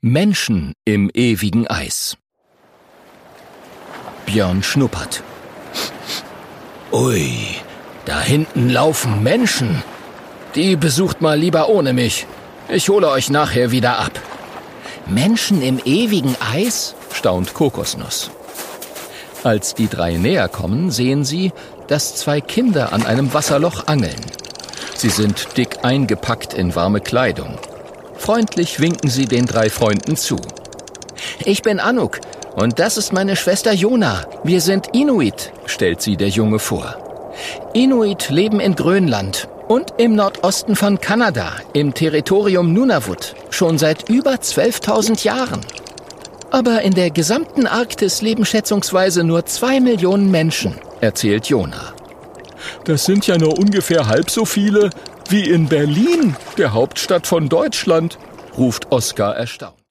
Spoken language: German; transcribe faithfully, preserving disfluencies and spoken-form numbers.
Menschen im ewigen Eis. Björn schnuppert. Ui, da hinten laufen Menschen. Die besucht mal lieber ohne mich. Ich hole euch nachher wieder ab. Menschen im ewigen Eis? Staunt Kokosnuss. Als die drei näher kommen, sehen sie, dass zwei Kinder an einem Wasserloch angeln. Sie sind dick eingepackt in warme Kleidung. Freundlich winken sie den drei Freunden zu. Ich bin Anuk und das ist meine Schwester Jona. Wir sind Inuit, stellt sie der Junge vor. Inuit leben in Grönland und im Nordosten von Kanada, im Territorium Nunavut, schon seit über zwölftausend Jahren. Aber in der gesamten Arktis leben schätzungsweise nur zwei Millionen Menschen, erzählt Jona. Das sind ja nur ungefähr halb so viele wie in Berlin, der Hauptstadt von Deutschland, ruft Oskar erstaunt.